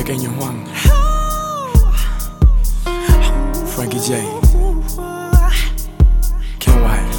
Kenya Huang, Frankie J, Ken White.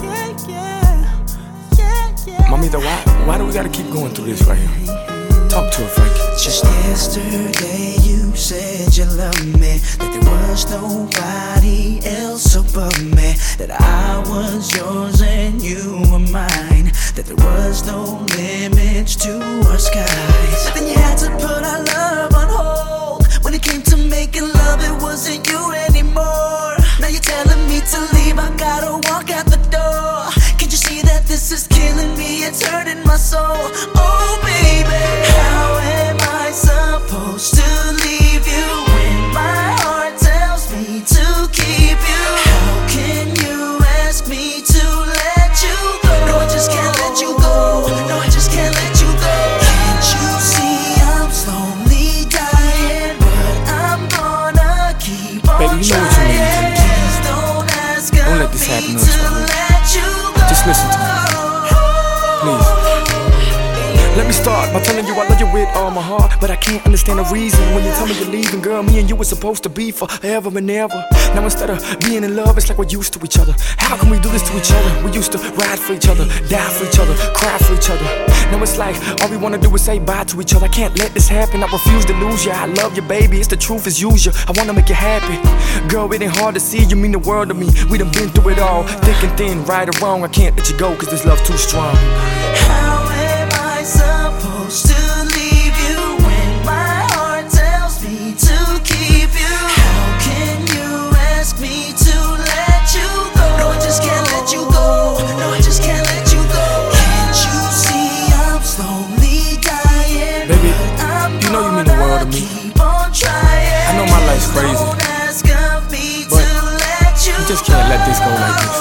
Mamita, why do we gotta keep going through this right here? Talk to her, Frankie. Just yesterday you said you loved me, that there was nobody else above me, that I was yours and you were mine, that there was no limits to our skies. But then you had to put our love on hold. When it came to making love, it wasn't you anymore. Now you're telling me to leave, I gotta walk out the door. Can't you see that this is killing me, it's hurting my soul? Oh baby, how am I supposed to leave you when my heart tells me to keep you? How can you ask me to let you go? No, I just can't let you go. No, I just can't let you go. Can't you see I'm slowly dying, but I'm gonna keep on Baby, you know what you mean. trying. Please don't ask Don't let this happen to us, baby. Just listen to me, please. Let me start by telling you I love you with all my heart, but I can't understand the reason when you tell me you're leaving. Girl, me and you were supposed to be forever and ever. Now instead of being in love, it's like we're used to each other. How can we do this to each other? We used to ride for each other, die for each other, cry for each other. Now it's like all we wanna do is say bye to each other. I can't let this happen, I refuse to lose you. I love you, baby, it's the truth, it's use you. I wanna make you happy. Girl, it ain't hard to see, you mean the world to me. We done been through it all, thick and thin, right or wrong. I can't let you go, cause this love's too strong. How am I supposed to leave you when my heart tells me to keep you? How can you ask me to let you go? No, I just can't let you go. No, I just can't let you go. Can't you see I'm slowly dying? Baby, but I'm you know you mean the world to me. keep on trying. I know my life's crazy, Don't ask of me but to let you you just can't let this go like this.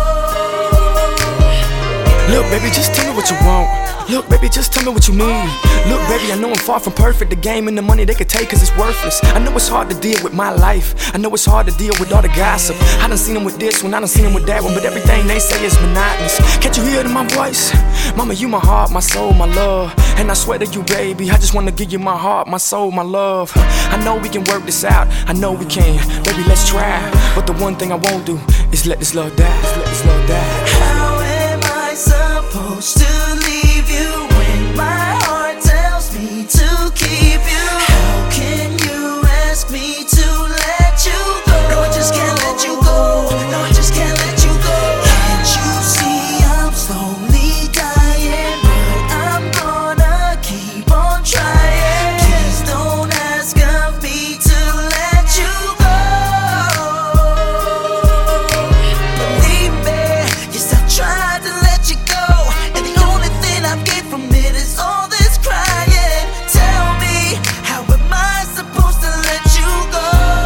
Look, baby, just tell me what you want. Look, baby, just tell me what you need. Look, baby, I know I'm far from perfect. The game and the money they could take cause it's worthless. I know it's hard to deal with my life. I know it's hard to deal with all the gossip. I done seen them with this one, I done seen them with that one, but everything they say is monotonous. Can't you hear it in my voice? Mama, you my heart, my soul, my love. And I swear to you, baby, I just wanna give you my heart, my soul, my love. I know we can work this out, I know we can. Baby, let's try. But the one thing I won't do is let this love die. Just let this love die. How am I supposed to leave you when my heart tells me to keep you? How can you ask me to let you go? No, I just can't let you go. No, I just can't let you go. Can't you see I'm slowly dying, but I'm gonna keep on trying. Please don't ask of me to let you go. Believe me, yes, I tried to let you go, and the only thing I've gained from it is all this crying. Tell me, how am I supposed to let you go?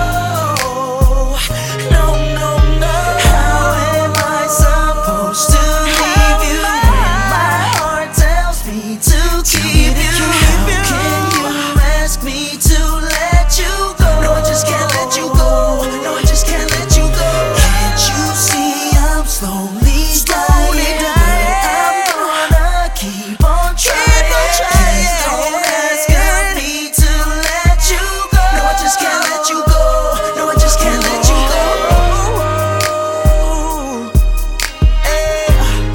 No, no, no. How am I supposed to leave you when my heart tells me to keep you? How can you ask me to let you go? No, I just can't let you go. No, I just can't let you go. Can't you see I'm slowly dying? I'm gonna keep on trying. Please don't ask of me to let you go. No, I just can't let you go. No, I just can't let you go. Hey.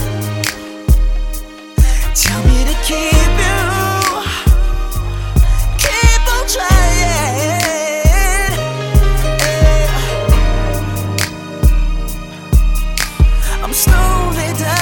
Tell me to keep you. Keep on trying. Hey. I'm slowly dying.